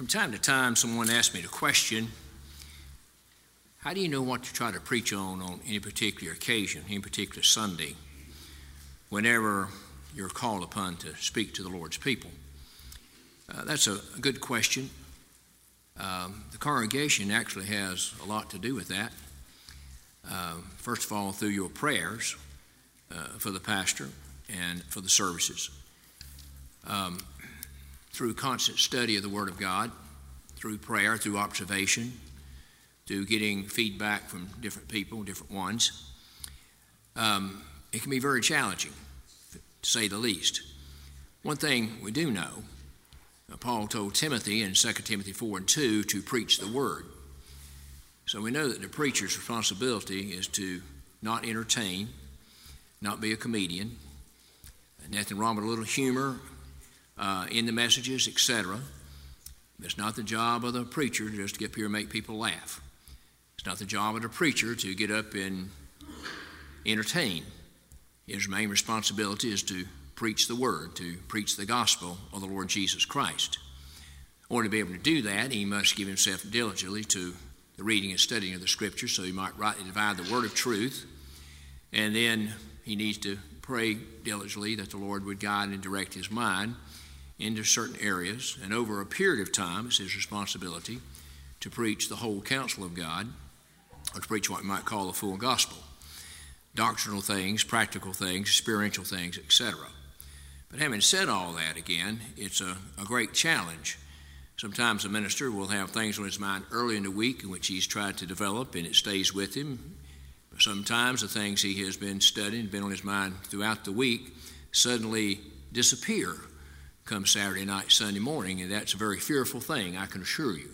From time to time, someone asks me the question, how do you know what to try to preach on any particular occasion, any particular Sunday, whenever you're called upon to speak to the Lord's people? That's a good question. The congregation actually has a lot to do with that. First of all, through your prayers for the pastor and for the services. Through constant study of the Word of God, through prayer, through observation, through getting feedback from different people, different ones. It can be very challenging, to say the least. One thing we do know, Paul told Timothy in 2 Timothy 4:2 to preach the Word. So we know that the preacher's responsibility is to not entertain, not be a comedian. Nothing wrong with a little humor in the messages, etc. It's not the job of the preacher just to get up here and make people laugh. It's not the job of the preacher to get up and entertain. His main responsibility is to preach the Word, to preach the gospel of the Lord Jesus Christ. In order to be able to do that, he must give himself diligently to the reading and studying of the Scriptures so he might rightly divide the word of truth. And then he needs to pray diligently that the Lord would guide and direct his mind into certain areas. And over a period of time, it's his responsibility to preach the whole counsel of God, or to preach what we might call the full gospel. Doctrinal things, practical things, spiritual things, etc. But having said all that, again, it's a great challenge. Sometimes a minister will have things on his mind early in the week in which he's tried to develop, and it stays with him. But sometimes the things he has been studying, been on his mind throughout the week, suddenly disappear come Saturday night, Sunday morning, and that's a very fearful thing, I can assure you.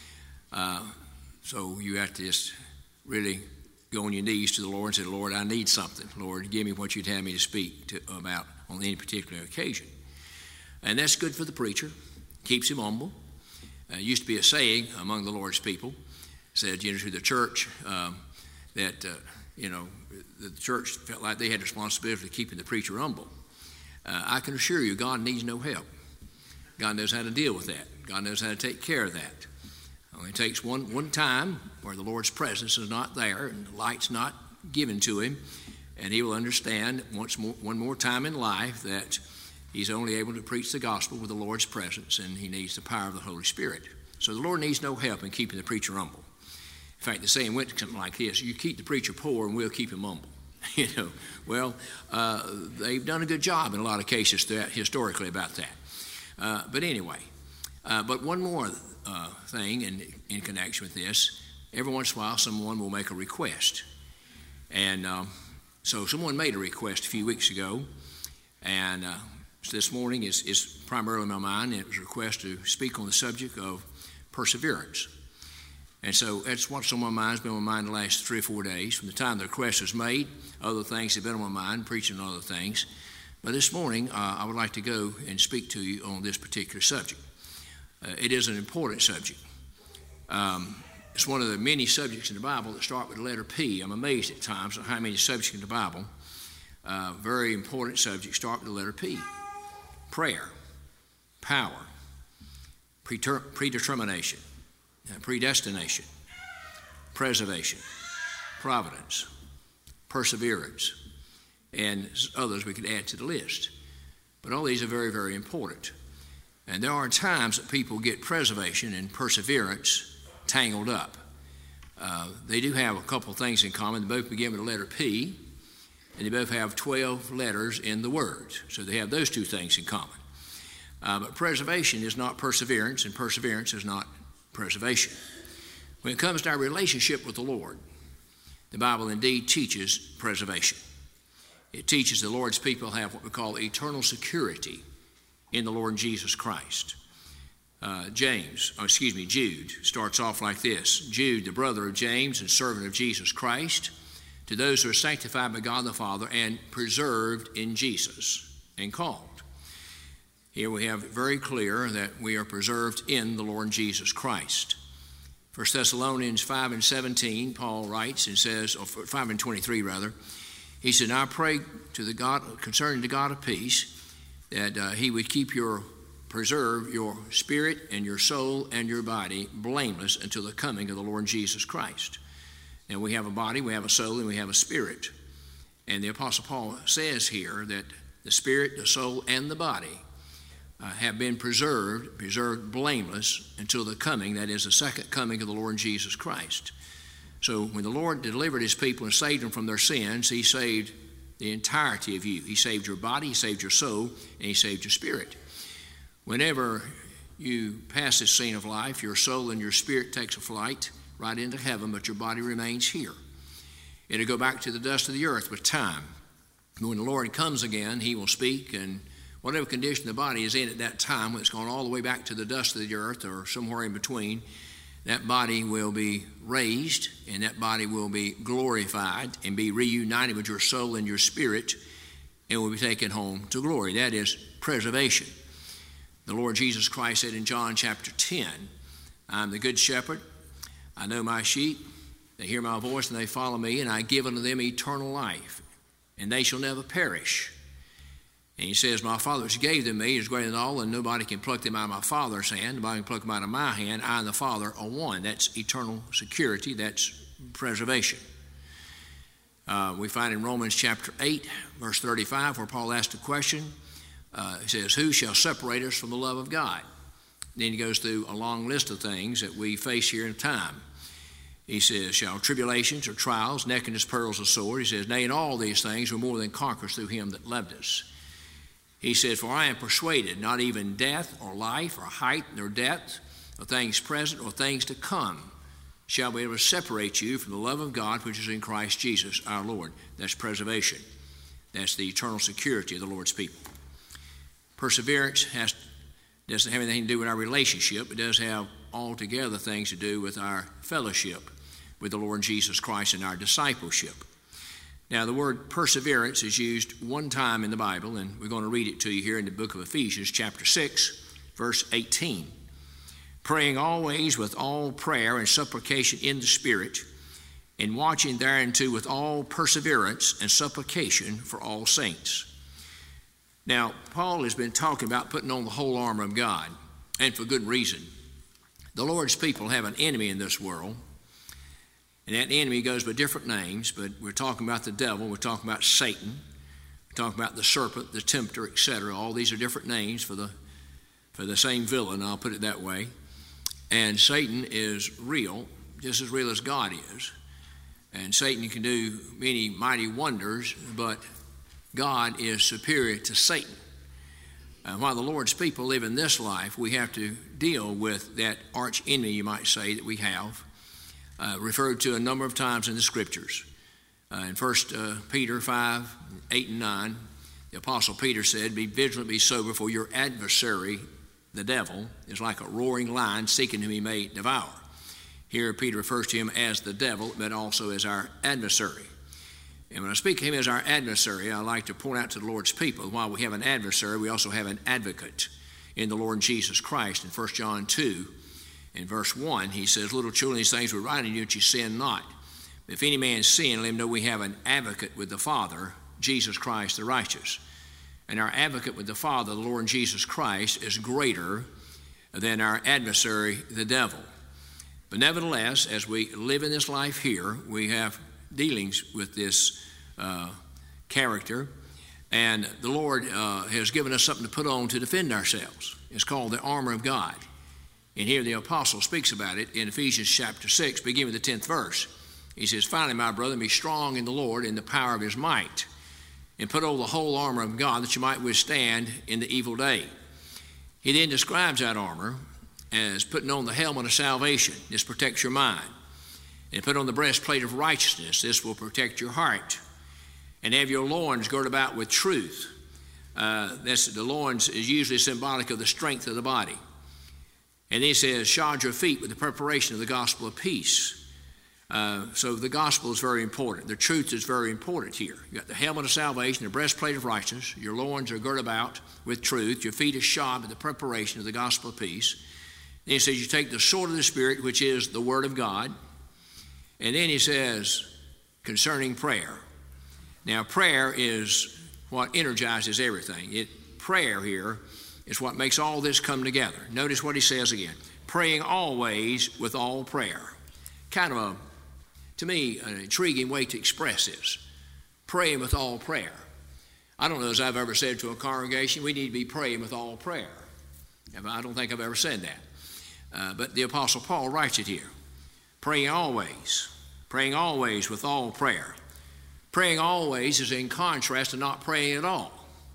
So you have to just really go on your knees to the Lord and say, Lord, I need something. Lord, give me what you'd have me to speak about on any particular occasion. And that's good for the preacher. Keeps him humble. Used to be a saying among the Lord's people, said, to the church, that the church felt like they had responsibility for keeping the preacher humble. I can assure you, God needs no help. God knows how to deal with that. God knows how to take care of that. It takes one time where the Lord's presence is not there and the light's not given to him, and he will understand one more time in life that he's only able to preach the gospel with the Lord's presence, and he needs the power of the Holy Spirit. So the Lord needs no help in keeping the preacher humble. In fact, the saying went something like this: you keep the preacher poor and we'll keep him humble. They've done a good job in a lot of cases historically about that. But anyway, but one more thing in connection with this, every once in a while someone will make a request. And so someone made a request a few weeks ago, and so this morning is primarily in my mind. It was a request to speak on the subject of perseverance. And so that's what's on my mind. It's been on my mind the last 3 or 4 days. From the time the request was made, other things have been on my mind, preaching on other things. But this morning, I would like to go and speak to you on this particular subject. It is an important subject. It's one of the many subjects in the Bible that start with the letter P. I'm amazed at times at how many subjects in the Bible, very important subjects, start with the letter P. Prayer, power, predetermination, predestination, preservation, providence, perseverance, and others we could add to the list. But all these are very, very important. And there are times that people get preservation and perseverance tangled up. They do have a couple of things in common. They both begin with the letter P, and they both have 12 letters in the word. So they have those two things in common. But preservation is not perseverance, and perseverance is not preservation. When it comes to our relationship with the Lord, the Bible indeed teaches preservation. It teaches the Lord's people have what we call eternal security in the Lord Jesus Christ. Jude starts off like this: Jude, the brother of James and servant of Jesus Christ, to those who are sanctified by God the Father and preserved in Jesus and called. Here we have it very clear that we are preserved in the Lord Jesus Christ. 1 Thessalonians 5:17, Paul writes and says, or 5:23 rather, he said, I pray to the God concerning the God of peace, that he would keep your preserve your spirit and your soul and your body blameless until the coming of the Lord Jesus Christ. And we have a body, we have a soul, and we have a spirit. And the Apostle Paul says here that the spirit, the soul, and the body have been preserved blameless until the coming, that is the second coming of the Lord Jesus Christ. So when the Lord delivered his people and saved them from their sins, he saved the entirety of you. He saved your body, he saved your soul, and he saved your spirit. Whenever you pass this scene of life, your soul and your spirit takes a flight right into heaven, but your body remains here. It'll go back to the dust of the earth with time. When the Lord comes again, he will speak, and whatever condition the body is in at that time, when it's gone all the way back to the dust of the earth or somewhere in between, that body will be raised, and that body will be glorified and be reunited with your soul and your spirit, and will be taken home to glory. That is preservation. The Lord Jesus Christ said in John chapter 10, I'm the good shepherd. I know my sheep. They hear my voice and they follow me, and I give unto them eternal life, and they shall never perish. And he says, my Father which gave them me is greater than all, and nobody can pluck them out of my Father's hand. Nobody can pluck them out of my hand. I and the Father are one. That's eternal security. That's preservation. We find in Romans chapter 8, verse 35, where Paul asked a question. He says, who shall separate us from the love of God? Then he goes through a long list of things that we face here in time. He says, shall tribulations or trials, nakedness, perils, or sword? He says, nay, in all these things we're more than conquerors through him that loved us. He says, for I am persuaded, not even death or life or height nor depth, or things present or things to come, shall be able to separate you from the love of God which is in Christ Jesus our Lord. That's preservation. That's the eternal security of the Lord's people. Perseverance doesn't have anything to do with our relationship. It does have altogether things to do with our fellowship with the Lord Jesus Christ and our discipleship. Now, the word perseverance is used one time in the Bible, and we're going to read it to you here in the book of Ephesians, chapter 6, verse 18. Praying always with all prayer and supplication in the Spirit, and watching thereunto with all perseverance and supplication for all saints. Now, Paul has been talking about putting on the whole armor of God, and for good reason. The Lord's people have an enemy in this world, and that enemy goes by different names, but we're talking about the devil, we're talking about Satan, we're talking about the serpent, the tempter, etc. All these are different names for the same villain, I'll put it that way. And Satan is real, just as real as God is. And Satan can do many mighty wonders, but God is superior to Satan. While the Lord's people live in this life, we have to deal with that arch enemy, you might say, that we have, referred to a number of times in the Scriptures. In 1 Peter 5, 8 and 9, the Apostle Peter said, be vigilant, be sober, for your adversary, the devil, is like a roaring lion seeking whom he may devour. Here Peter refers to him as the devil, but also as our adversary. And when I speak of him as our adversary, I like to point out to the Lord's people, while we have an adversary, we also have an advocate in the Lord Jesus Christ. In 1 John 2, in verse 1, he says, little children, these things we're writing you that you sin not. If any man sin, let him know we have an advocate with the Father, Jesus Christ the righteous. And our advocate with the Father, the Lord Jesus Christ, is greater than our adversary, the devil. But nevertheless, as we live in this life here, we have dealings with this character, and the Lord has given us something to put on to defend ourselves. It's called the armor of God. And here the apostle speaks about it in Ephesians chapter 6, beginning with the 10th verse. He says, finally, my brother, be strong in the Lord in the power of his might, and put on the whole armor of God that you might withstand in the evil day. He then describes that armor as putting on the helmet of salvation. This protects your mind. And put on the breastplate of righteousness. This will protect your heart. And have your loins girded about with truth. The loins is usually symbolic of the strength of the body. And then he says, shod your feet with the preparation of the gospel of peace. So the gospel is very important. The truth is very important here. You got the helmet of salvation, the breastplate of righteousness. Your loins are girded about with truth. Your feet are shod with the preparation of the gospel of peace. Then he says, you take the sword of the Spirit, which is the word of God. And then he says, concerning prayer. Now, prayer is what energizes everything. Prayer here is what makes all this come together. Notice what he says again. Praying always with all prayer. Kind of to me, an intriguing way to express this. Praying with all prayer. I don't know as I've ever said to a congregation, we need to be praying with all prayer. I don't think I've ever said that. But the Apostle Paul writes it here. Praying always with all prayer. Praying always is in contrast to not praying at all.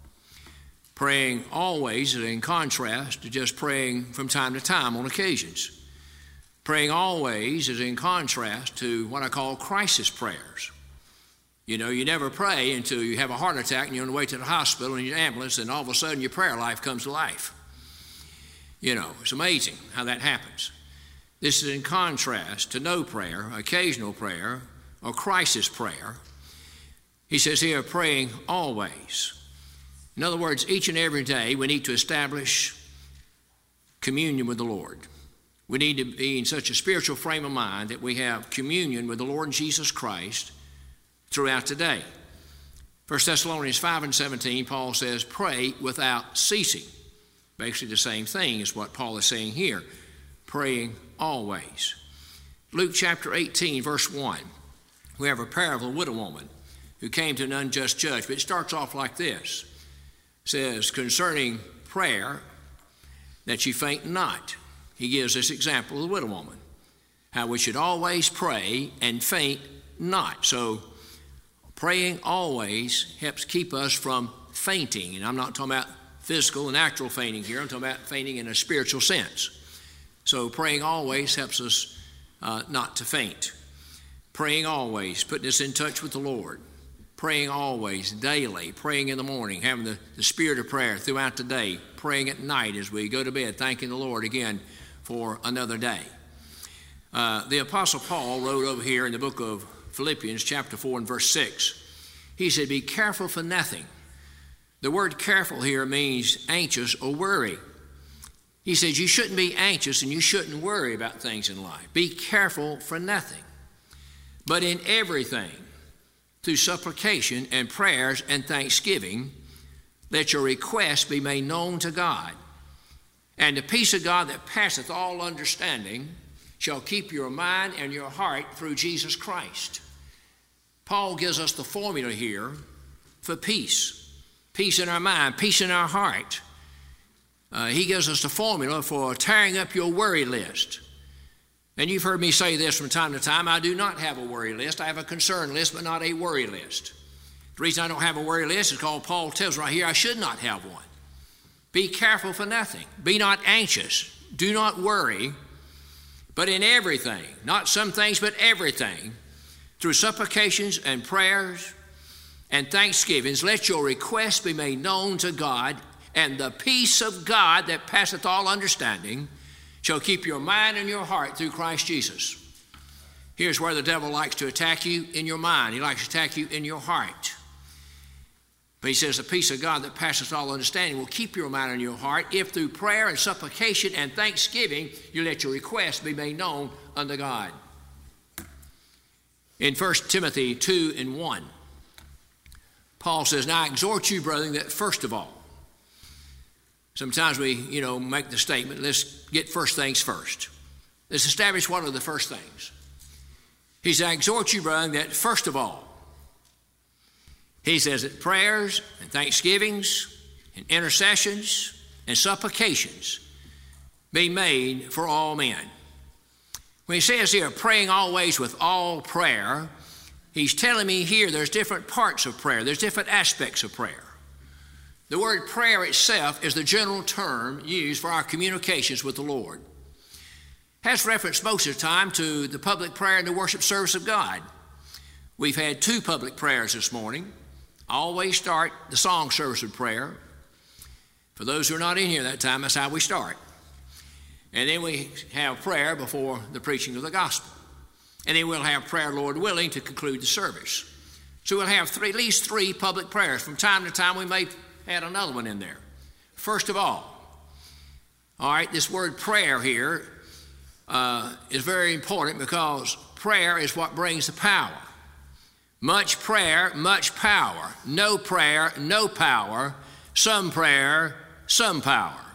Praying always is in contrast to just praying from time to time on occasions. Praying always is in contrast to what I call crisis prayers. You know, you never pray until you have a heart attack and you're on the way to the hospital in your ambulance, and all of a sudden your prayer life comes to life. You know, it's amazing how that happens. This is in contrast to no prayer, occasional prayer, or crisis prayer. He says here, praying always. In other words, each and every day we need to establish communion with the Lord. We need to be in such a spiritual frame of mind that we have communion with the Lord Jesus Christ throughout the day. 1 Thessalonians 5:17, Paul says, pray without ceasing. Basically the same thing as what Paul is saying here, praying always. Luke chapter 18, verse 1, we have a parable of a widow woman who came to an unjust judge. But it starts off like this. It says, concerning prayer, that you faint not. He gives this example of the widow woman, how we should always pray and faint not. So praying always helps keep us from fainting. And I'm not talking about physical and natural fainting here. I'm talking about fainting in a spiritual sense. So praying always helps us not to faint. Praying always, putting us in touch with the Lord. Praying always, daily, praying in the morning, having the spirit of prayer throughout the day, praying at night as we go to bed, thanking the Lord again for another day. The Apostle Paul wrote over here in the book of Philippians chapter 4 and verse 6. He said, be careful for nothing. The word careful here means anxious or worry. He says you shouldn't be anxious and you shouldn't worry about things in life. Be careful for nothing, but in everything, through supplication and prayers and thanksgiving, let your requests be made known to God. And the peace of God that passeth all understanding shall keep your mind and your heart through Jesus Christ. Paul gives us the formula here for peace. Peace in our mind, peace in our heart. He gives us the formula for tearing up your worry list. And you've heard me say this from time to time, I do not have a worry list. I have a concern list, but not a worry list. The reason I don't have a worry list is because Paul tells right here I should not have one. Be careful for nothing. Be not anxious. Do not worry, but in everything, not some things, but everything, through supplications and prayers and thanksgivings, let your requests be made known to God, and the peace of God that passeth all understanding shall keep your mind and your heart through Christ Jesus. Here's where the devil likes to attack you, in your mind. He likes to attack you in your heart. But he says the peace of God that passeth all understanding will keep your mind and your heart if through prayer and supplication and thanksgiving you let your requests be made known unto God. In 1 Timothy 2 and 1, Paul says, now I exhort you, brethren, that first of all, sometimes we, make the statement, let's get first things first. Let's establish what are the first things. He says, I exhort you, brethren, that first of all, he says that prayers and thanksgivings and intercessions and supplications be made for all men. When he says here, praying always with all prayer, he's telling me here there's different parts of prayer. There's different aspects of prayer. The word prayer itself is the general term used for our communications with the Lord. Has reference most of the time to the public prayer and the worship service of God. We've had 2 public prayers this morning. I always start the song service with prayer. For those who are not in here that time, that's how we start. And then we have prayer before the preaching of the gospel. And then we'll have prayer, Lord willing, to conclude the service. So we'll have at least 3 public prayers. From time to time, we may add another one in there. First of all right, this word prayer here is very important because prayer is what brings the power. Much prayer, much power. No prayer, no power. Some prayer, some power.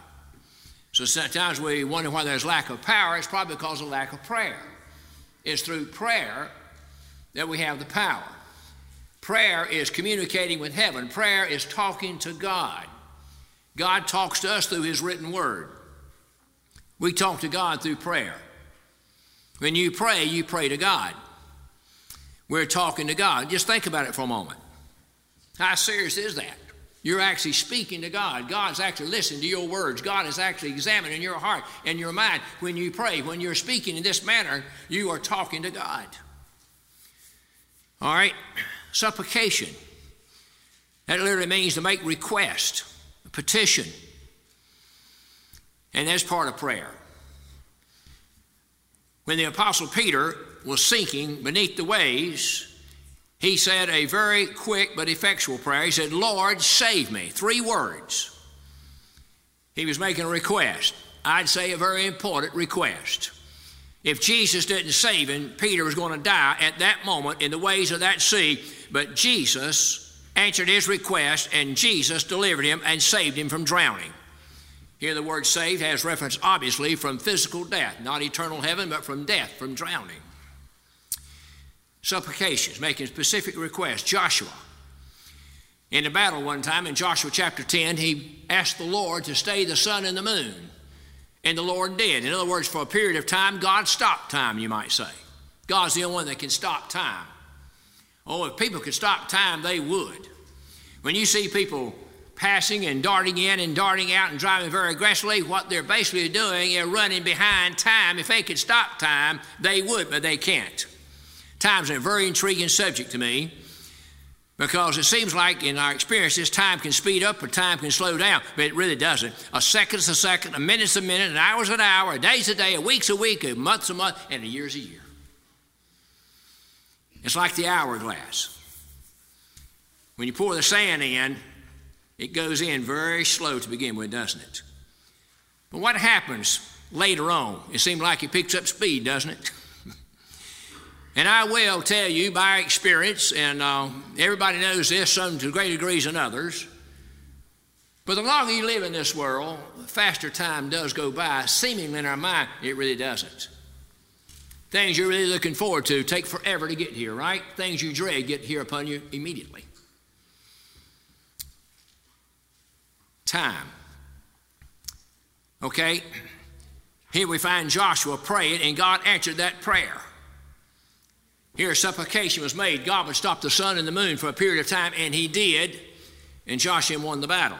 So sometimes we wonder why there's lack of power. It's probably because of lack of prayer. It's through prayer that we have the power. Prayer is communicating with heaven. Prayer is talking to God. God talks to us through his written word. We talk to God through prayer. When you pray to God. We're talking to God. Just think about it for a moment. How serious is that? You're actually speaking to God. God's actually listening to your words. God is actually examining your heart and your mind when you pray. When you're speaking in this manner, you are talking to God. All right? Supplication. That literally means to make request, a petition. And that's part of prayer. When the Apostle Peter was sinking beneath the waves, he said a very quick but effectual prayer. He said, Lord, save me. 3 words. He was making a request. I'd say a very important request. If Jesus didn't save him, Peter was going to die at that moment in the waves of that sea. But Jesus answered his request, and Jesus delivered him and saved him from drowning. Here the word saved has reference obviously from physical death, not eternal heaven, but from death, from drowning. Supplications, making specific requests. Joshua, in a battle one time in Joshua chapter 10, he asked the Lord to stay the sun and the moon, and the Lord did. In other words, for a period of time, God stopped time, you might say. God's the only one that can stop time. Oh, if people could stop time, they would. When you see people passing and darting in and darting out and driving very aggressively, what they're basically doing is running behind time. If they could stop time, they would, but they can't. Time's a very intriguing subject to me because it seems like in our experiences, time can speed up or time can slow down, but it really doesn't. A second's a second, a minute's a minute, an hour's an hour, a day's a day, a week's a week, a month's a month, and a year's a year. It's like the hourglass. When you pour the sand in, it goes in very slow to begin with, doesn't it? But what happens later on? It seems like it picks up speed, doesn't it? And I will tell you by experience, and everybody knows this, some to greater degrees than others, but the longer you live in this world, the faster time does go by. Seemingly in our mind, it really doesn't. Things you're really looking forward to take forever to get here, right? Things you dread get here upon you immediately. Time. Okay, here we find Joshua praying, and God answered that prayer. Here a supplication was made. God would stop the sun and the moon for a period of time, and he did, and Joshua won the battle.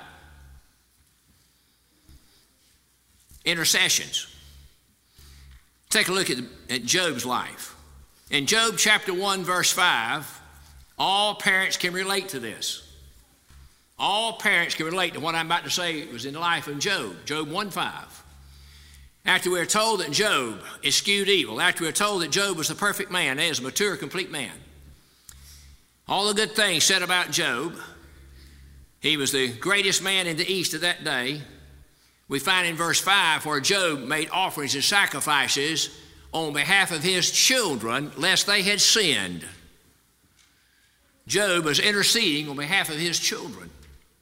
Intercessions. Take a look at Job's life. In Job chapter 1, verse 5, all parents can relate to this. All parents can relate to what I'm about to say was in the life of Job. Job 1:5. After we're told that Job eschewed evil, after we're told that Job was the perfect man, that is a mature, complete man, all the good things said about Job, he was the greatest man in the East of that day. We find in verse 5 where Job made offerings and sacrifices on behalf of his children, lest they had sinned. Job was interceding on behalf of his children.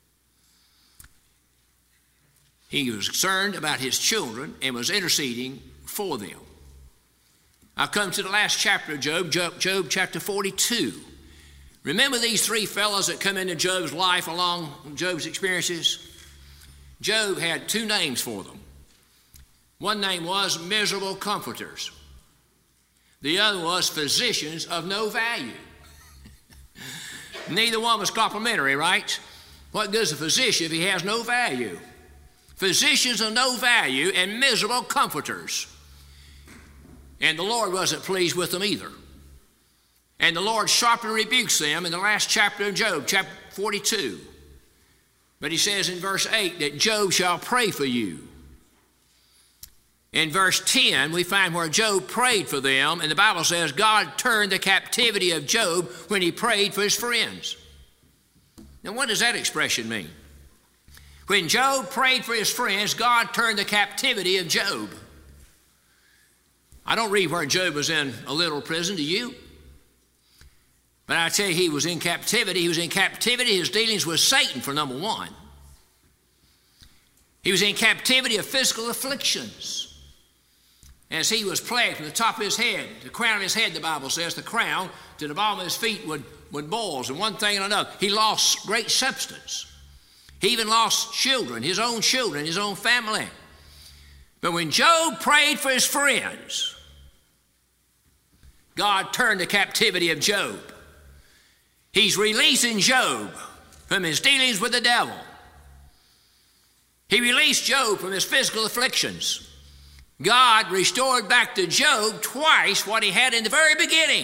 He was concerned about his children and was interceding for them. I'll come to the last chapter of Job chapter 42. Remember these 3 fellows that come into Job's life along Job's experiences? Job had 2 names for them. One name was miserable comforters. The other was physicians of no value. Neither one was complimentary, right? What good is a physician if he has no value? Physicians of no value and miserable comforters. And the Lord wasn't pleased with them either. And the Lord sharply rebukes them in the last chapter of Job, chapter 42. But he says in verse 8 that Job shall pray for you. In verse 10, we find where Job prayed for them, and the Bible says God turned the captivity of Job when he prayed for his friends. Now, what does that expression mean? When Job prayed for his friends, God turned the captivity of Job. I don't read where Job was in a literal prison, do you? But I tell you, he was in captivity. He was in captivity. His dealings with Satan, for number one. He was in captivity of physical afflictions. As he was plagued from the top of his head, the crown of his head, the Bible says, the crown to the bottom of his feet would boils, and one thing and another. He lost great substance. He even lost children, his own family. But when Job prayed for his friends, God turned the captivity of Job. He's releasing Job from his dealings with the devil. He released Job from his physical afflictions. God restored back to Job twice what he had in the very beginning.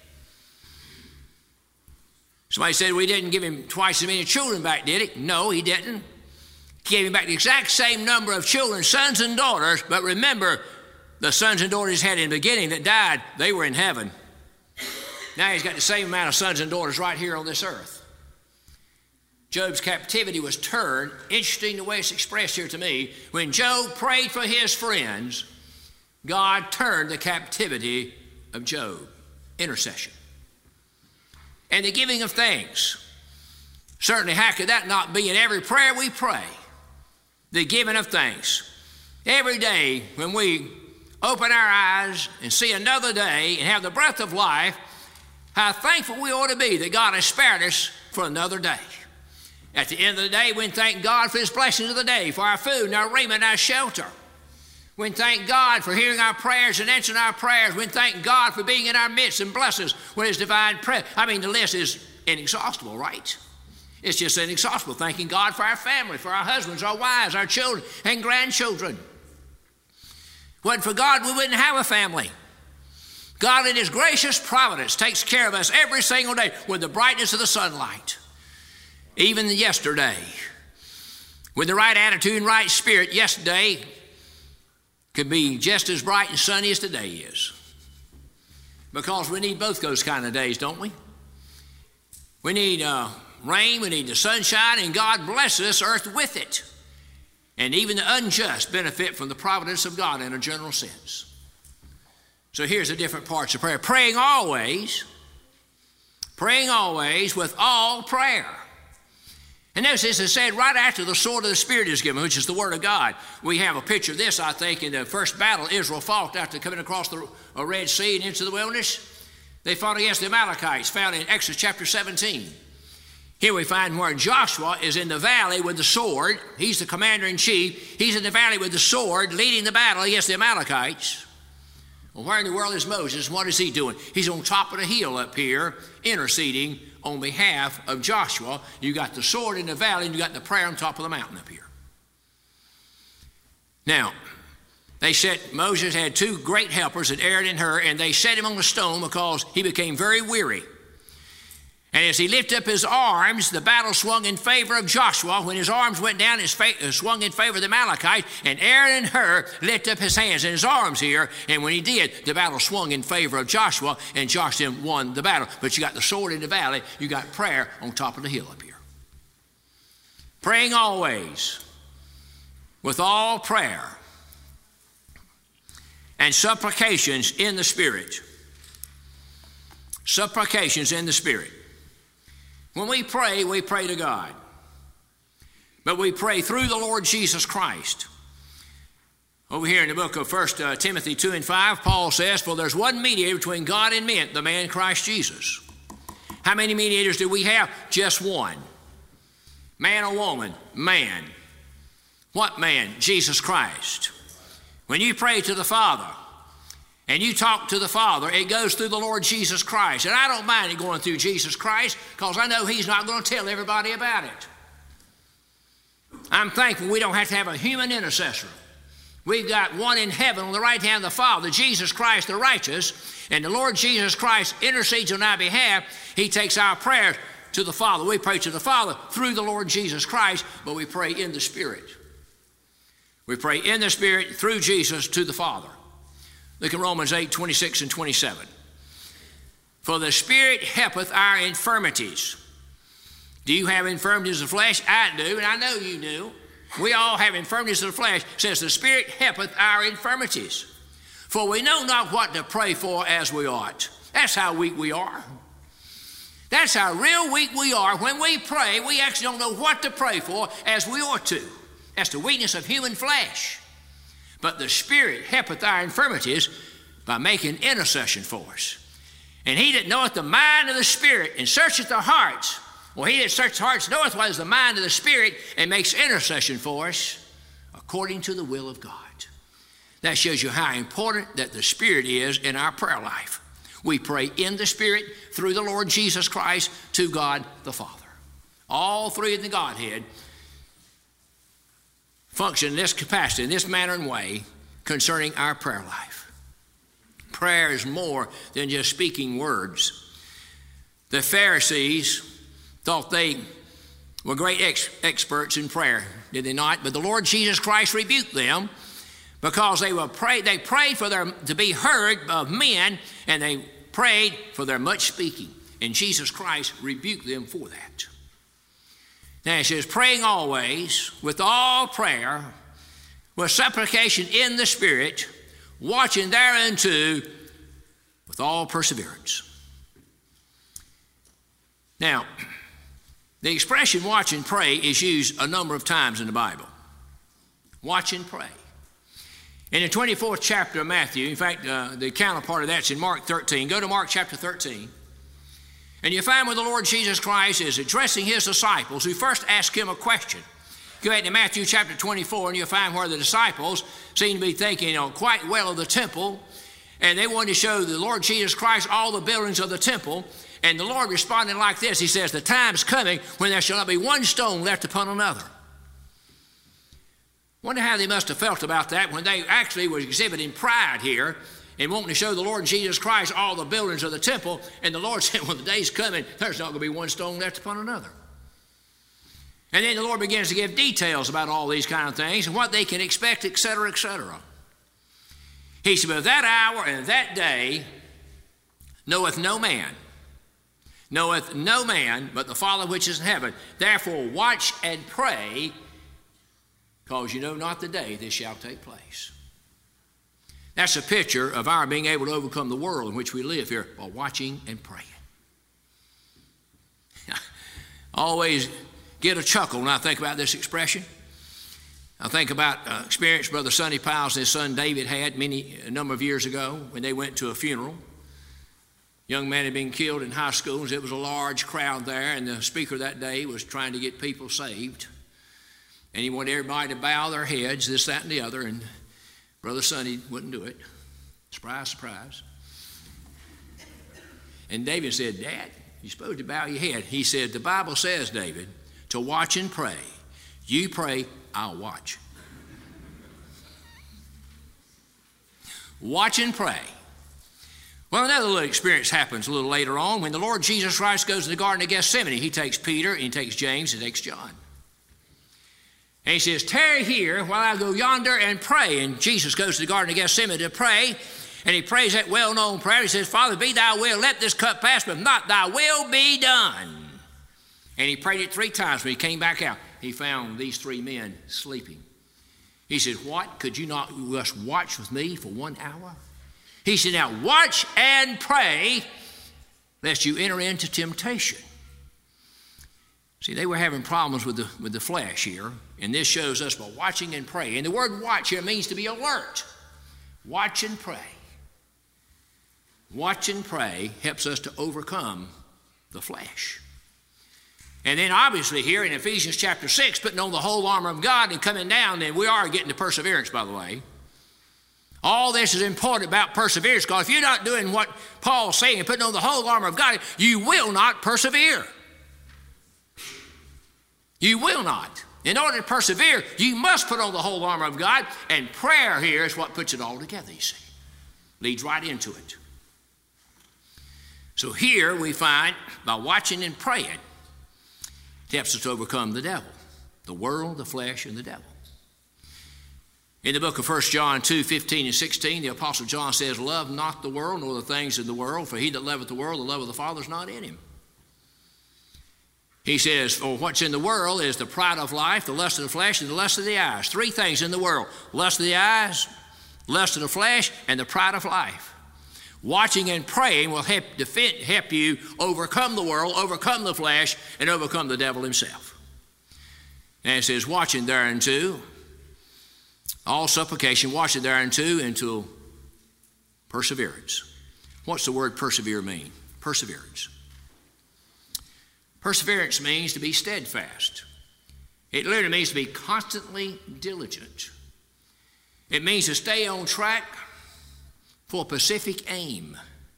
Somebody said, we didn't give him twice as many children back, did he? No, he didn't. He gave him back the exact same number of children, sons and daughters, but remember, the sons and daughters he had in the beginning that died, they were in heaven. Now he's got the same amount of sons and daughters right here on this earth. Job's captivity was turned. Interesting the way it's expressed here to me. When Job prayed for his friends, God turned the captivity of Job. Intercession. And the giving of thanks. Certainly, how could that not be in every prayer we pray? The giving of thanks. Every day when we open our eyes and see another day and have the breath of life, how thankful we ought to be that God has spared us for another day. At the end of the day, we thank God for his blessings of the day, for our food and our raiment and our shelter. We thank God for hearing our prayers and answering our prayers. We thank God for being in our midst and blessing us with his divine prayer. I mean, the list is inexhaustible, right? It's just inexhaustible, thanking God for our family, for our husbands, our wives, our children, and grandchildren. Wasn't for God, we wouldn't have a family. God in his gracious providence takes care of us every single day with the brightness of the sunlight. Even yesterday, with the right attitude and right spirit, yesterday could be just as bright and sunny as today is. Because we need both those kind of days, don't we? We need rain, we need the sunshine, and God blesses us earth with it. And even the unjust benefit from the providence of God in a general sense. So here's the different parts of prayer. Praying always with all prayer. And notice this is said right after the sword of the Spirit is given, which is the Word of God. We have a picture of this, I think, in the first battle Israel fought after coming across the Red Sea and into the wilderness. They fought against the Amalekites, found in Exodus chapter 17. Here we find where Joshua is in the valley with the sword. He's the commander-in-chief. He's in the valley with the sword, leading the battle against the Amalekites. Well, where in the world is Moses? What is he doing? He's on top of the hill up here, interceding on behalf of Joshua. You got the sword in the valley, and you got the prayer on top of the mountain up here. Now, they said Moses had two great helpers, Aaron and Hur, and they set him on a stone because he became very weary. And as he lifted up his arms, the battle swung in favor of Joshua. When his arms went down, it swung in favor of the Amalekites. And Aaron and Hur lifted up his hands and his arms here. And when he did, the battle swung in favor of Joshua, and Joshua won the battle. But you got the sword in the valley. You got prayer on top of the hill up here. Praying always with all prayer and supplications in the Spirit. Supplications in the Spirit. When we pray to God. But we pray through the Lord Jesus Christ. Over here in the book of 1 Timothy 2 and 5, Paul says, for there's one mediator between God and men, the man Christ Jesus. How many mediators do we have? Just one. Man or woman? Man. What man? Jesus Christ. When you pray to the Father, and you talk to the Father, it goes through the Lord Jesus Christ. And I don't mind it going through Jesus Christ because I know he's not going to tell everybody about it. I'm thankful we don't have to have a human intercessor. We've got one in heaven on the right hand of the Father, Jesus Christ the righteous, and the Lord Jesus Christ intercedes on our behalf. He takes our prayers to the Father. We pray to the Father through the Lord Jesus Christ, but we pray in the Spirit. We pray in the Spirit through Jesus to the Father. Look at Romans 8, 26 and 27. For the Spirit helpeth our infirmities. Do you have infirmities of the flesh? I do, and I know you do. We all have infirmities of the flesh. It says the Spirit helpeth our infirmities. For we know not what to pray for as we ought. That's how weak we are. That's how real weak we are. When we pray, we actually don't know what to pray for as we ought to. That's the weakness of human flesh. But the Spirit helpeth our infirmities by making intercession for us. And he that knoweth the mind of the Spirit and searcheth the hearts, well, he that searcheth the hearts knoweth what is the mind of the Spirit and makes intercession for us according to the will of God. That shows you how important that the Spirit is in our prayer life. We pray in the Spirit through the Lord Jesus Christ to God the Father. All three of the Godhead function in this capacity, in this manner and way concerning our prayer life. Prayer is more than just speaking words. The Pharisees thought they were great experts in prayer, did they not? But the Lord Jesus Christ rebuked them because they prayed for them to be heard of men, and they prayed for their much speaking. And Jesus Christ rebuked them for that. Now it says, praying always with all prayer, with supplication in the Spirit, watching thereunto with all perseverance. Now, the expression watch and pray is used a number of times in the Bible. Watch and pray. In the 24th chapter of Matthew, in fact, the counterpart of that's in Mark 13. Go to Mark chapter 13. And you find where the Lord Jesus Christ is addressing his disciples who first ask him a question. Go ahead to Matthew chapter 24 and you'll find where the disciples seem to be thinking quite well of the temple. And they wanted to show the Lord Jesus Christ all the buildings of the temple. And the Lord responded like this. He says, the time's coming when there shall not be one stone left upon another. Wonder how they must have felt about that when they actually were exhibiting pride here and wanting to show the Lord Jesus Christ all the buildings of the temple. And the Lord said, well, the day's coming, there's not going to be one stone left upon another. And then the Lord begins to give details about all these kind of things and what they can expect, etc., etc. He said, but that hour and that day knoweth no man but the Father which is in heaven. Therefore watch and pray, because you know not the day this shall take place. That's a picture of our being able to overcome the world in which we live here by watching and praying. I always get a chuckle when I think about this expression. I think about experience Brother Sonny Piles and his son David had a number of years ago when they went to a funeral. Young man had been killed in high school, and it was a large crowd there, and the speaker that day was trying to get people saved. And he wanted everybody to bow their heads, this, that, and the other, and Brother Sonny wouldn't do it. Surprise, surprise. And David said, Dad, you're supposed to bow your head. He said, the Bible says, David, to watch and pray. You pray, I'll watch. Watch and pray. Well, another little experience happens a little later on. When the Lord Jesus Christ goes to the Garden of Gethsemane, he takes Peter, and he takes James, and he takes John. And he says, tarry here while I go yonder and pray. And Jesus goes to the Garden of Gethsemane to pray. And he prays that well-known prayer. He says, Father, be thy will, let this cup pass, but not thy will be done. And he prayed it 3 times. When he came back out, he found these 3 men sleeping. He said, what? Could you not just watch with me for 1 hour? He said, now watch and pray lest you enter into temptation. See, they were having problems with the flesh here, and this shows us by watching and praying. And the word watch here means to be alert. Watch and pray. Watch and pray helps us to overcome the flesh. And then obviously here in Ephesians chapter 6, putting on the whole armor of God and coming down, and we are getting to perseverance, by the way. All this is important about perseverance, because if you're not doing what Paul's saying and putting on the whole armor of God, you will not persevere. You will not. In order to persevere, you must put on the whole armor of God, and prayer here is what puts it all together, you see. Leads right into it. So here we find, by watching and praying, it helps us to overcome the devil, the world, the flesh, and the devil. In the book of 1 John 2, 15 and 16, the Apostle John says, love not the world, nor the things in the world, for he that loveth the world, the love of the Father is not in him. He says, for what's in the world is the pride of life, the lust of the flesh, and the lust of the eyes. 3 things in the world: lust of the eyes, lust of the flesh, and the pride of life. Watching and praying will help you overcome the world, overcome the flesh, and overcome the devil himself. And it says, watching thereunto, all supplication, watching thereunto until perseverance. What's the word persevere mean? Perseverance. Perseverance means to be steadfast. It literally means to be constantly diligent. It means to stay on track for a specific aim.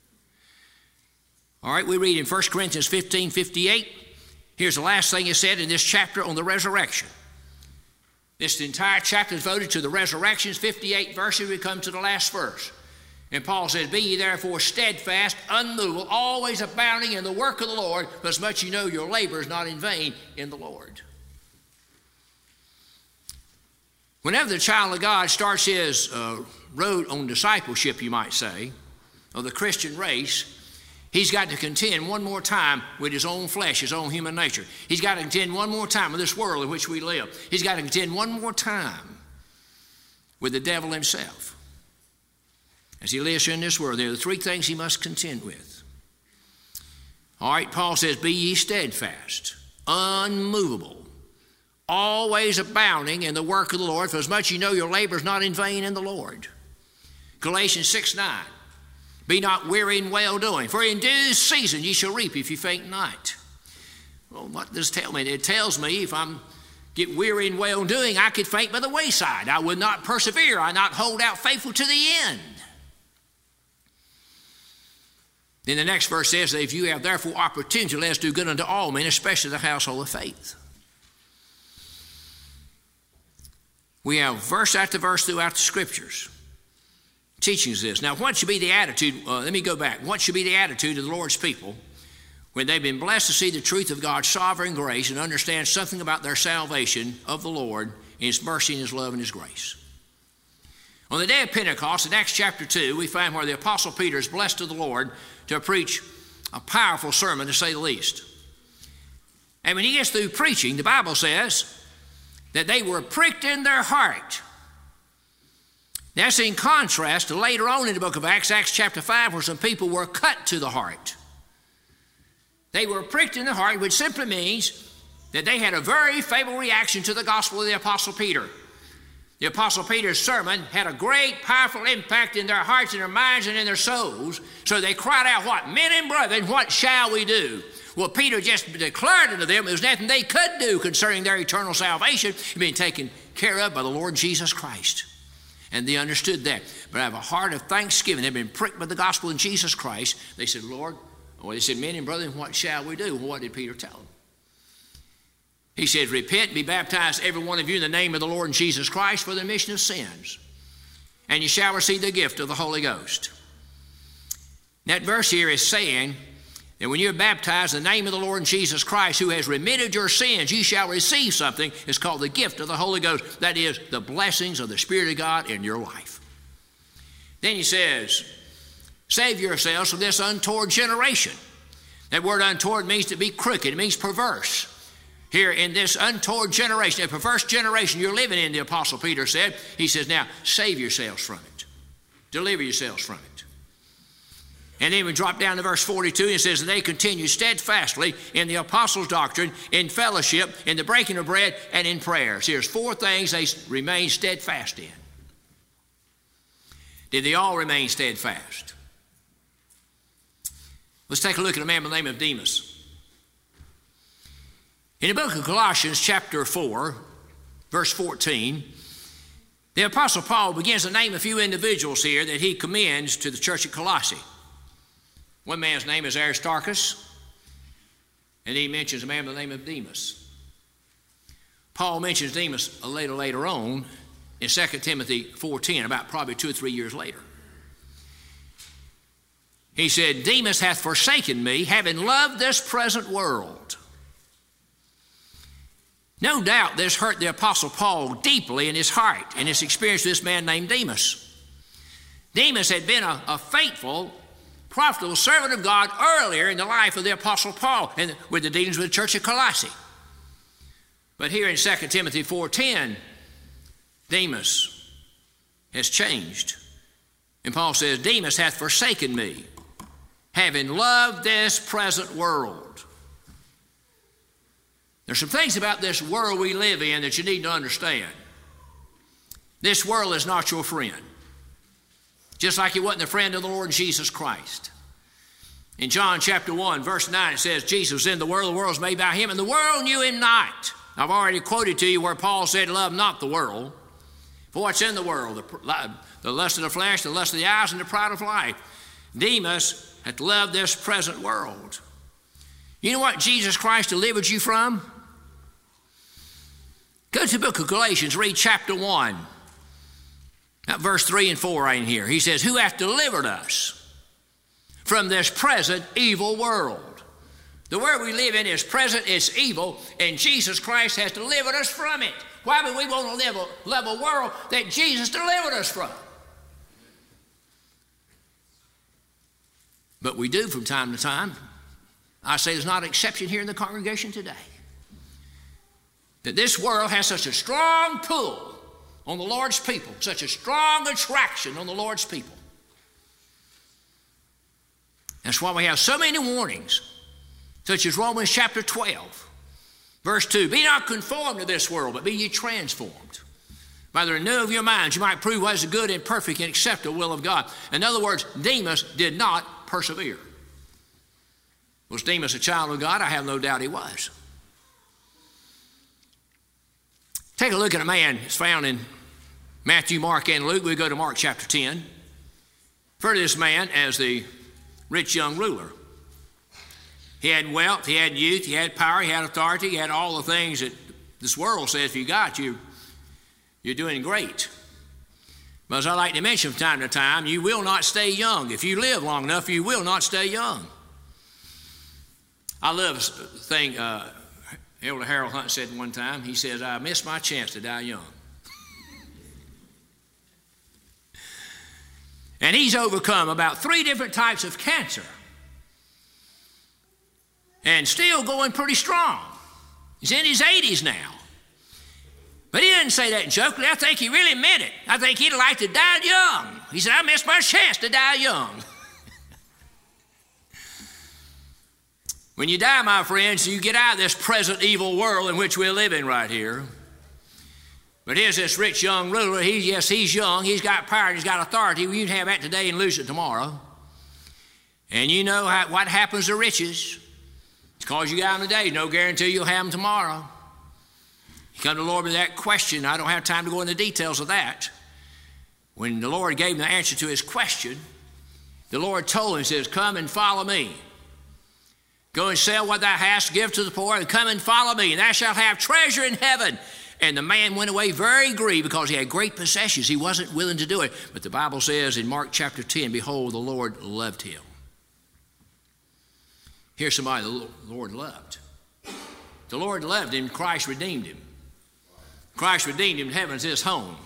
All right, we read in 1 Corinthians 15:58. Here's the last thing it said in this chapter on the resurrection. This entire chapter is devoted to the resurrections, 58 verses. We come to the last verse. And Paul says, be ye therefore steadfast, unmovable, always abounding in the work of the Lord, but as much you know your labor is not in vain in the Lord. Whenever the child of God starts his road on discipleship, you might say, of the Christian race, he's got to contend one more time with his own flesh, his own human nature. He's got to contend one more time with this world in which we live. He's got to contend one more time with the devil himself. As he lives in this world, there are the three things he must contend with. All right, Paul says, be ye steadfast, unmovable, always abounding in the work of the Lord, for as much you know your labor is not in vain in the Lord. Galatians 6:9. Be not weary in well-doing, for in due season ye shall reap if you faint not. Well, what does it tell me? It tells me if I'm get weary in well-doing, I could faint by the wayside. I would not persevere. I not hold out faithful to the end. Then the next verse says that if you have therefore opportunity, let us do good unto all men, especially the household of faith. We have verse after verse throughout the Scriptures teaching us this. Now, what should be the attitude? Let me go back. What should be the attitude of the Lord's people when they've been blessed to see the truth of God's sovereign grace and understand something about their salvation of the Lord in His mercy and His love and His grace? On the day of Pentecost, in Acts chapter 2, we find where the Apostle Peter is blessed of the Lord to preach a powerful sermon, to say the least. And when he gets through preaching, the Bible says that they were pricked in their heart. That's in contrast to later on in the book of Acts, Acts chapter 5, where some people were cut to the heart. They were pricked in the heart, which simply means that they had a very favorable reaction to the gospel of the Apostle Peter. The Apostle Peter's sermon had a great, powerful impact in their hearts and their minds and in their souls. So they cried out, what? Men and brethren, what shall we do? Well, Peter just declared unto them there was nothing they could do concerning their eternal salvation. It had been taken care of by the Lord Jesus Christ. And they understood that. But out of a heart of thanksgiving, they've been pricked by the gospel in Jesus Christ. They said, Lord, they said, men and brethren, what shall we do? Well, what did Peter tell them? He said, repent and be baptized, every one of you, in the name of the Lord Jesus Christ for the remission of sins. And you shall receive the gift of the Holy Ghost. That verse here is saying that when you're baptized in the name of the Lord Jesus Christ, who has remitted your sins, you shall receive something. It's called the gift of the Holy Ghost. That is the blessings of the Spirit of God in your life. Then he says, save yourselves from this untoward generation. That word untoward means to be crooked. It means perverse. Here in this untoward generation, a perverse generation you're living in, the Apostle Peter said, he says, now save yourselves from it. Deliver yourselves from it. And then we drop down to verse 42, and it says, and they continue steadfastly in the apostles' doctrine, in fellowship, in the breaking of bread, and in prayers. Here's four things they remain steadfast in. Did they all remain steadfast? Let's take a look at a man by the name of Demas. In the book of Colossians, chapter 4, verse 14, the Apostle Paul begins to name a few individuals here that he commends to the church at Colossae. One man's name is Aristarchus, and he mentions a man by the name of Demas. Paul mentions Demas a little later on in 2 Timothy 4:10, about probably 2 or 3 years later. He said, Demas hath forsaken me, having loved this present world. No doubt this hurt the Apostle Paul deeply in his heart in his experience with this man named Demas. Demas had been a faithful, profitable servant of God earlier in the life of the Apostle Paul and with the dealings with the church of Colossae. But here in 2 Timothy 4:10, Demas has changed. And Paul says, Demas hath forsaken me, having loved this present world. There's some things about this world we live in that you need to understand. This world is not your friend. Just like it wasn't the friend of the Lord Jesus Christ. In John chapter 1, verse 9, it says, Jesus was in the world was made by him, and the world knew him not. I've already quoted to you where Paul said, love not the world. For what's in the world? The lust of the flesh, the lust of the eyes, and the pride of life. Demas hath loved this present world. You know what Jesus Christ delivered you from? Go to the book of Galatians, read chapter 1. Verse 3 and 4 right in here. He says, who hath delivered us from this present evil world? The world we live in is present, it's evil, and Jesus Christ has delivered us from it. Why would we want to live a world that Jesus delivered us from? But we do from time to time. I say there's not an exception here in the congregation today. That this world has such a strong pull on the Lord's people, such a strong attraction on the Lord's people. That's why we have so many warnings, such as Romans chapter 12, verse 2. Be not conformed to this world, but be ye transformed. By the renewal of your minds, you might prove what is the good and perfect and acceptable will of God. In other words, Demas did not persevere. Was Demas a child of God? I have no doubt he was. Take a look at a man. It's found in Matthew, Mark, and Luke. We go to Mark chapter 10. Refer to this man as the rich young ruler. He had wealth, he had youth, he had power, he had authority, he had all the things that this world says if you got, you're doing great. But as I like to mention from time to time, you will not stay young. If you live long enough, you will not stay young. I love a thing Elder Harold Hunt said one time. He says, I missed my chance to die young. And he's overcome about 3 different types of cancer. And still going pretty strong. He's in his 80s now. But he didn't say that jokingly. I think he really meant it. I think he'd like to die young. He said, I missed my chance to die young. When you die, my friends, you get out of this present evil world in which we're living right here. But here's this rich young ruler. He's young. He's got power. He's got authority. Well, you can have that today and lose it tomorrow. And you know what happens to riches. It's because you got them today. No guarantee you'll have them tomorrow. You come to the Lord with that question. I don't have time to go into the details of that. When the Lord gave him the answer to his question, the Lord told him, he says, come and follow me. Go and sell what thou hast, give to the poor, and come and follow me, and thou shalt have treasure in heaven. And the man went away very grieved because he had great possessions. He wasn't willing to do it. But the Bible says in Mark chapter 10, behold, the Lord loved him. Here's somebody the Lord loved. The Lord loved him. Christ redeemed him. Christ redeemed him. Heaven's his home.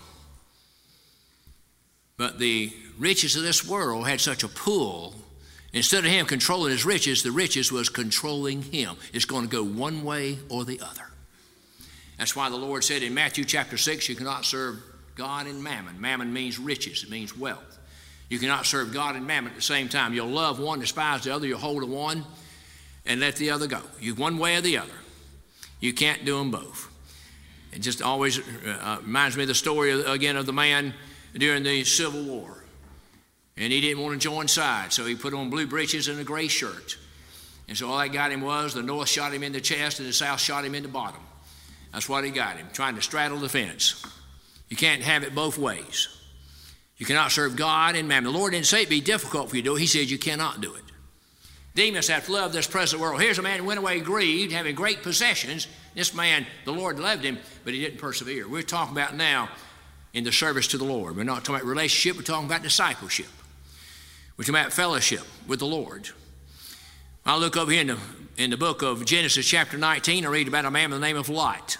But the riches of this world had such a pull. Instead of him controlling his riches, the riches was controlling him. It's going to go one way or the other. That's why the Lord said in Matthew chapter 6, you cannot serve God and mammon. Mammon means riches. It means wealth. You cannot serve God and mammon at the same time. You'll love one, despise the other. You'll hold to one and let the other go. You one way or the other. You can't do them both. It just always reminds me of the story, again, of the man during the Civil War. And he didn't want to join sides, so he put on blue breeches and a gray shirt. And so all that got him was the North shot him in the chest and the South shot him in the bottom. That's what he got him, trying to straddle the fence. You can't have it both ways. You cannot serve God and mammon. The Lord didn't say it'd be difficult for you to do it. He said you cannot do it. Demas hath loved this present world. Here's a man who went away grieved, having great possessions. This man, the Lord loved him, but he didn't persevere. We're talking about now in the service to the Lord. We're not talking about relationship. We're talking about discipleship. We're talking about fellowship with the Lord. I'll look over here in the book of Genesis chapter 19. I read about a man by the name of Lot.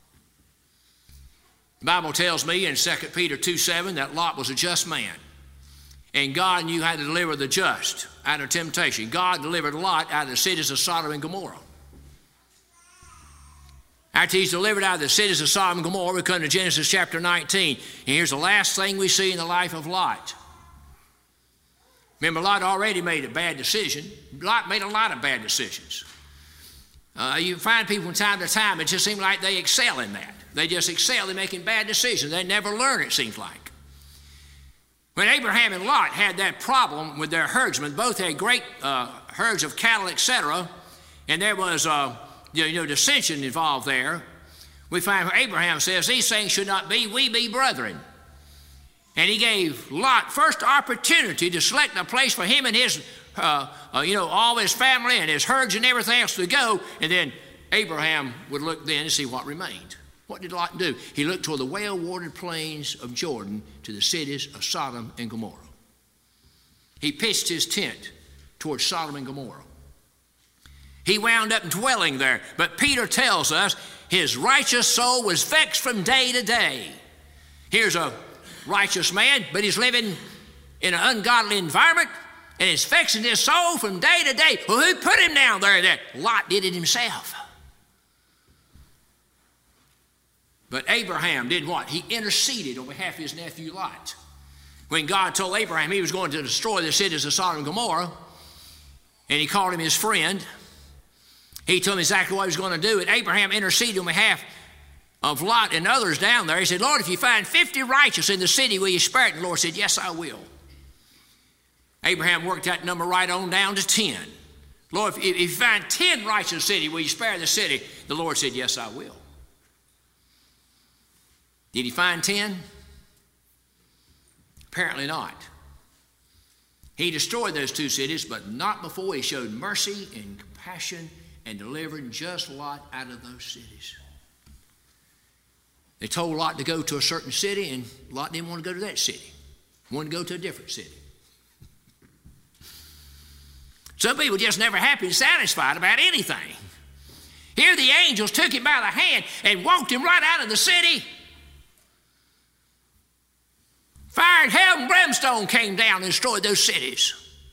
The Bible tells me in 2 Peter 2:7 that Lot was a just man. And God knew how to deliver the just out of temptation. God delivered Lot out of the cities of Sodom and Gomorrah. After he's delivered out of the cities of Sodom and Gomorrah, we come to Genesis chapter 19. And here's the last thing we see in the life of Lot. Remember, Lot already made a bad decision. Lot made a lot of bad decisions. You find people from time to time, it just seems like they excel in that. They just excel in making bad decisions. They never learn, it seems like. When Abraham and Lot had that problem with their herdsmen, both had great herds of cattle, etc., and there was dissension involved there, we find where Abraham says, these things should not be, we be brethren. And he gave Lot first opportunity to select a place for him and his all his family and his herds and everything else to go, and then Abraham would look then and see what remained. What did Lot do? He looked toward the well-watered plains of Jordan to the cities of Sodom and Gomorrah. He pitched his tent towards Sodom and Gomorrah. He wound up dwelling there, but Peter tells us his righteous soul was vexed from day to day. Here's a righteous man, but he's living in an ungodly environment, and it's vexing his soul from day to day. Well, who put him down there? That Lot did it himself. But Abraham did what? He interceded on behalf of his nephew Lot. When God told Abraham he was going to destroy the cities of Sodom and Gomorrah, and he called him his friend, he told him exactly what he was going to do, and Abraham interceded on behalf of Lot and others down there. He said, Lord, if you find 50 righteous in the city, will you spare it? And the Lord said, yes, I will. Abraham worked that number right on down to 10. Lord, if you find 10 righteous in the city, will you spare the city? The Lord said, yes, I will. Did he find 10? Apparently not. He destroyed those two cities, but not before he showed mercy and compassion and delivered just Lot out of those cities. They told Lot to go to a certain city, and Lot didn't want to go to that city. He wanted to go to a different city. Some people just never happy and satisfied about anything. Here the angels took him by the hand and walked him right out of the city. Fire and hell and brimstone came down and destroyed those cities.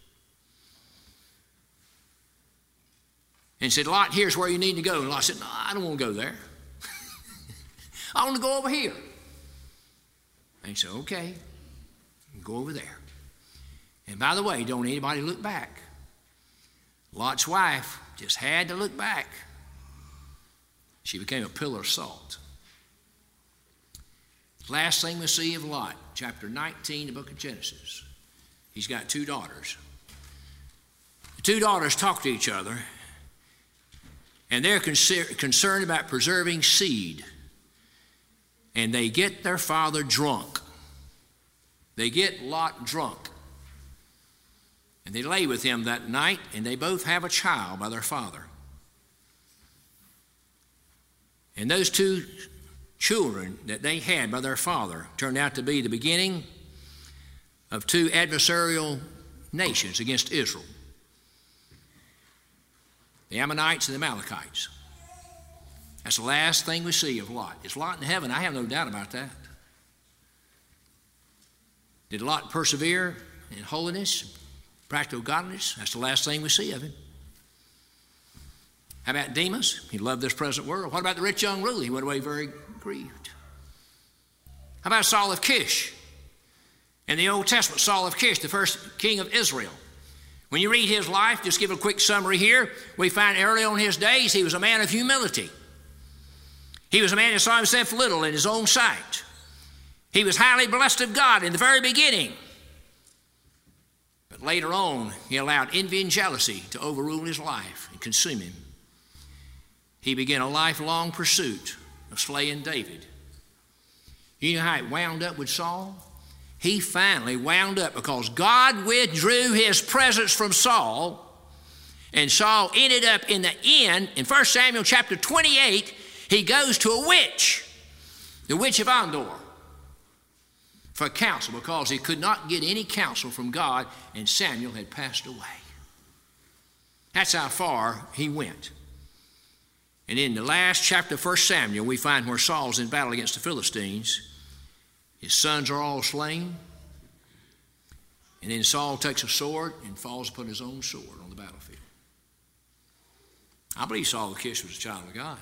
And said, Lot, here's where you need to go. And Lot said, no, I don't want to go there. I want to go over here. And he said, okay, go over there. And by the way, don't anybody look back. Lot's wife just had to look back. She became a pillar of salt. Last thing we see of Lot, chapter 19, the book of Genesis. He's got two daughters. The two daughters talk to each other, and they're concerned about preserving seed. And they get their father drunk. They get Lot drunk. And they lay with him that night, and they both have a child by their father. And those two children that they had by their father turned out to be the beginning of two adversarial nations against Israel. The Ammonites and the Amalekites. That's the last thing we see of Lot. Is Lot in heaven? I have no doubt about that. Did Lot persevere in holiness, practical godliness? That's the last thing we see of him. How about Demas? He loved this present world. What about the rich young ruler? He went away very grieved. How about Saul of Kish? In the Old Testament, Saul of Kish, the first king of Israel. When you read his life, just give a quick summary here, we find early on in his days he was a man of humility. He was a man who saw himself little in his own sight. He was highly blessed of God in the very beginning. But later on, he allowed envy and jealousy to overrule his life and consume him. He began a lifelong pursuit of slaying David. You know how it wound up with Saul? He finally wound up because God withdrew his presence from Saul, and Saul ended up in the end, in 1 Samuel chapter 28, he goes to a witch, the witch of Endor, for counsel because he could not get any counsel from God, and Samuel had passed away. That's how far he went. And in the last chapter of 1 Samuel, we find where Saul's in battle against the Philistines. His sons are all slain. And then Saul takes a sword and falls upon his own sword on the battlefield. I believe Saul of Kish was a child of God.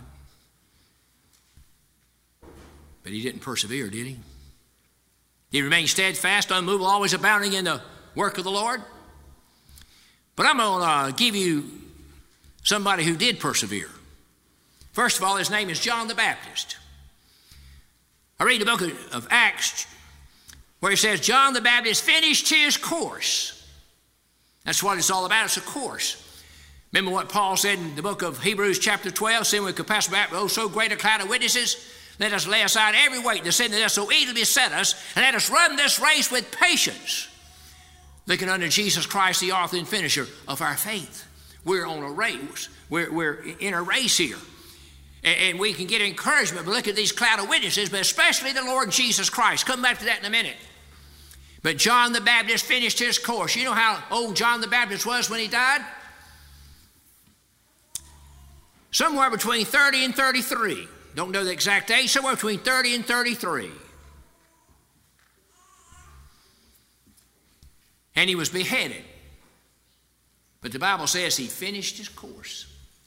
But he didn't persevere, did he? He remained steadfast, unmovable, always abounding in the work of the Lord. But I'm going to give you somebody who did persevere. First of all, his name is John the Baptist. I read the book of Acts where it says John the Baptist finished his course. That's what it's all about. It's a course. Remember what Paul said in the book of Hebrews chapter 12, saying we could pass by so great a cloud of witnesses. Let us lay aside every weight that sin that does so easily beset us, and let us run this race with patience, looking unto Jesus Christ, the author and finisher of our faith. We're on a race. We're in a race here. And we can get encouragement by looking at these cloud of witnesses, but especially the Lord Jesus Christ. Come back to that in a minute. But John the Baptist finished his course. You know how old John the Baptist was when he died? Somewhere between 30 and 33. Don't know the exact age. Somewhere between 30 and 33. And he was beheaded. But the Bible says he finished his course.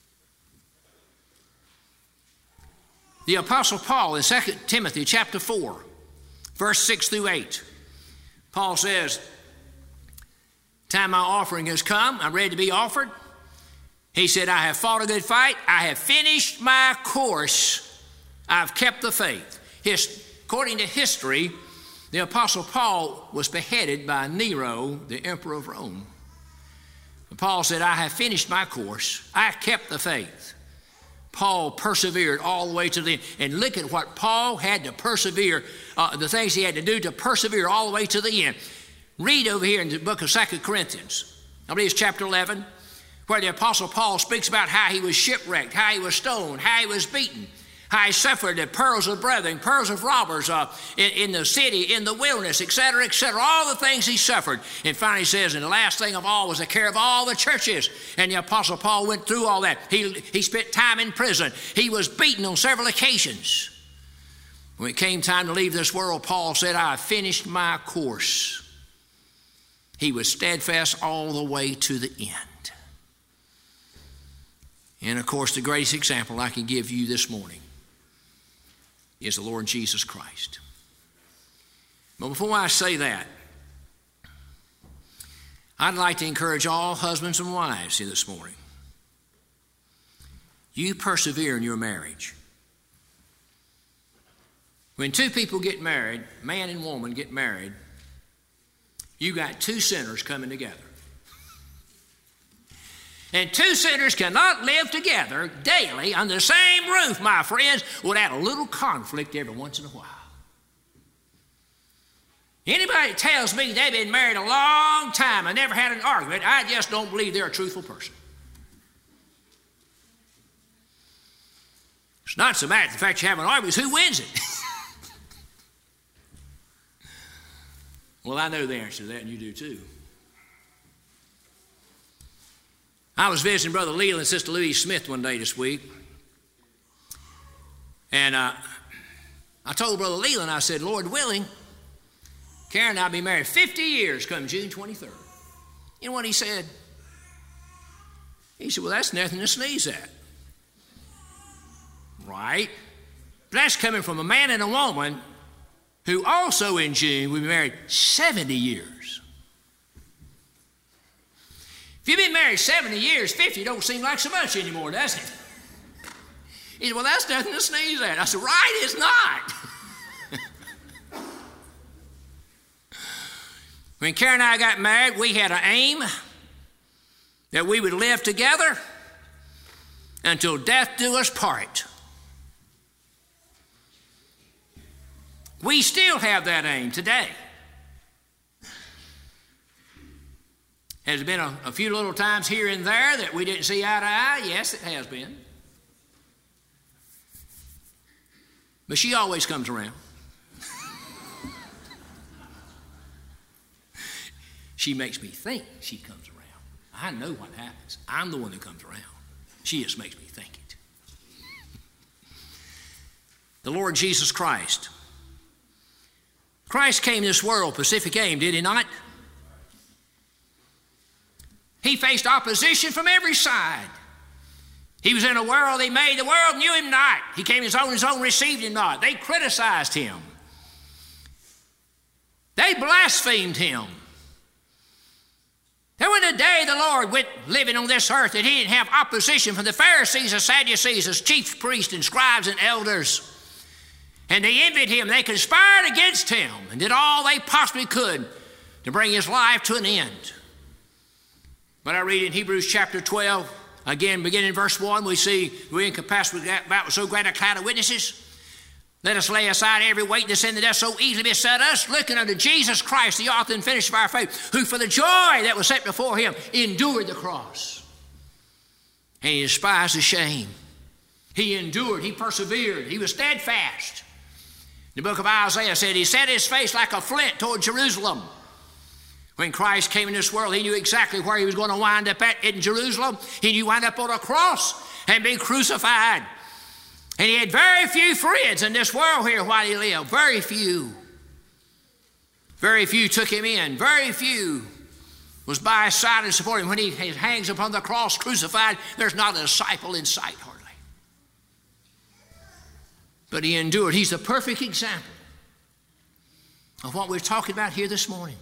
The Apostle Paul in 2 Timothy chapter 4, verse 6 through 8, Paul says, time my offering has come, I'm ready to be offered. He said, I have fought a good fight, I have finished my course, I've kept the faith. According to history, the Apostle Paul was beheaded by Nero, the emperor of Rome. Paul said, I have finished my course, I kept the faith. Paul persevered all the way to the end. And look at what Paul had to persevere, the things he had to do to persevere all the way to the end. Read over here in the book of 2 Corinthians, I believe it's chapter 11, where the Apostle Paul speaks about how he was shipwrecked, how he was stoned, how he was beaten, how he suffered the perils of brethren, perils of robbers in the city, in the wilderness, etc., all the things he suffered. And finally says, and the last thing of all was the care of all the churches. And the Apostle Paul went through all that. He spent time in prison. He was beaten on several occasions. When it came time to leave this world, Paul said, I have finished my course. He was steadfast all the way to the end. And of course, the greatest example I can give you this morning is the Lord Jesus Christ. But before I say that, I'd like to encourage all husbands and wives here this morning. You persevere in your marriage. When two people get married, man and woman get married, you got two sinners coming together. And two sinners cannot live together daily under the same roof, my friends, without a little conflict every once in a while. Anybody that tells me they've been married a long time and never had an argument, I just don't believe they're a truthful person. It's not so much the fact you have an argument, it's who wins it. Well, I know the answer to that, and you do too. I was visiting Brother Leland and Sister Louise Smith one day this week. And I told Brother Leland, I said, Lord willing, Karen and I will be married 50 years come June 23rd. You know what he said? He said, well, that's nothing to sneeze at. Right? But that's coming from a man and a woman who also in June will be married 70 years. If you've been married 70 years, 50 don't seem like so much anymore, does it? He said, well, that's nothing to sneeze at. I said, right, it's not. When Karen and I got married, we had an aim that we would live together until death do us part. We still have that aim today. Has there been a few little times here and there that we didn't see eye to eye? Yes, it has been. But she always comes around. She makes me think she comes around. I know what happens. I'm the one that comes around. She just makes me think it. The Lord Jesus Christ. Christ came to this world, Pacific Aim, did he not? He faced opposition from every side. He was in a world he made. The world knew him not. He came his own received him not. They criticized him. They blasphemed him. They And when the day the Lord went living on this earth, that he didn't have opposition from the Pharisees and Sadducees as chief priests and scribes and elders. And they envied him. They conspired against him and did all they possibly could to bring his life to an end. But I read in Hebrews chapter 12, again, beginning in verse 1, we see we encompassed with so great a cloud of witnesses. Let us lay aside every weight and sin that does so easily beset us, looking unto Jesus Christ, the author and finisher of our faith, who for the joy that was set before him endured the cross. And he despised the shame. He endured, he persevered, he was steadfast. The book of Isaiah said he set his face like a flint toward Jerusalem. When Christ came in this world, he knew exactly where he was going to wind up at in Jerusalem. He knew he wound up on a cross and be crucified. And he had very few friends in this world here while he lived. Very few. Very few took him in. Very few was by his side and supported him. When he hangs upon the cross crucified, there's not a disciple in sight hardly. But he endured. He's the perfect example of what we're talking about here this morning.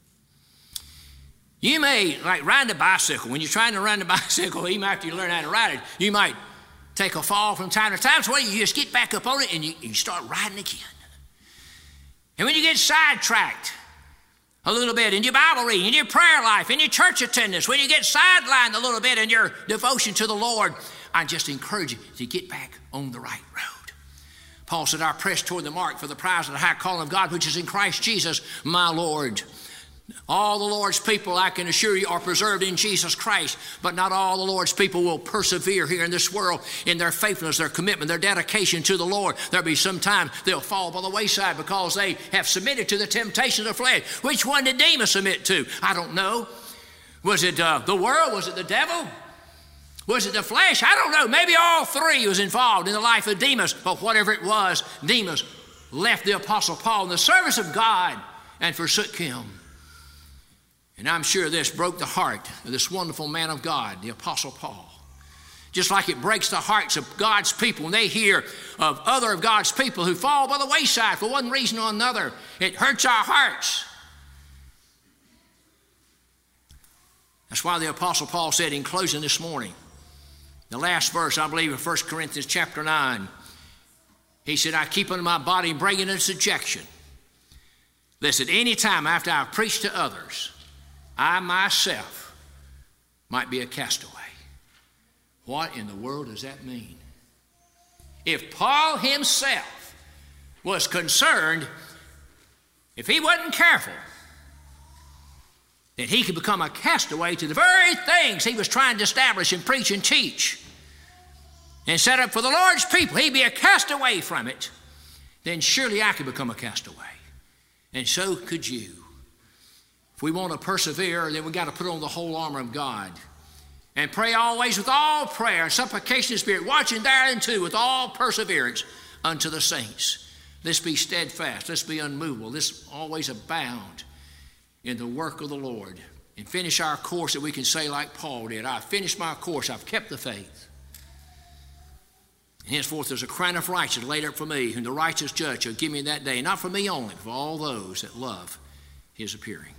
You may, like riding a bicycle, when you're trying to ride the bicycle, even after you learn how to ride it, you might take a fall from time to time. So you just get back up on it and you start riding again. And when you get sidetracked a little bit in your Bible reading, in your prayer life, in your church attendance, when you get sidelined a little bit in your devotion to the Lord, I just encourage you to get back on the right road. Paul said, I press toward the mark for the prize of the high calling of God, which is in Christ Jesus, my Lord. All the Lord's people, I can assure you, are preserved in Jesus Christ, but not all the Lord's people will persevere here in this world in their faithfulness, their commitment, their dedication to the Lord. There'll be some time they'll fall by the wayside because they have submitted to the temptation of the flesh. Which one did Demas submit to? I don't know. Was it the world? Was it the devil? Was it the flesh? I don't know. Maybe all three was involved in the life of Demas, but whatever it was, Demas left the Apostle Paul in the service of God and forsook him. And I'm sure this broke the heart of this wonderful man of God, the Apostle Paul. Just like it breaks the hearts of God's people when they hear of other of God's people who fall by the wayside for one reason or another. It hurts our hearts. That's why the Apostle Paul said in closing this morning, the last verse, I believe, in 1 Corinthians chapter 9, he said, I keep unto my body and bring it into subjection, lest at any time after I've preached to others, I myself might be a castaway. What in the world does that mean? If Paul himself was concerned, if he wasn't careful, that he could become a castaway to the very things he was trying to establish and preach and teach and set up for the Lord's people, he'd be a castaway from it, then surely I could become a castaway. And so could you. If we want to persevere, then we've got to put on the whole armor of God and pray always with all prayer and supplication of the Spirit, watching thereunto with all perseverance unto the saints. Let's be steadfast. Let's be unmovable. Let's always abound in the work of the Lord and finish our course that we can say like Paul did, I've finished my course, I've kept the faith. And henceforth there's a crown of righteousness laid up for me, whom the righteous judge shall give me that day, not for me only, but for all those that love his appearing.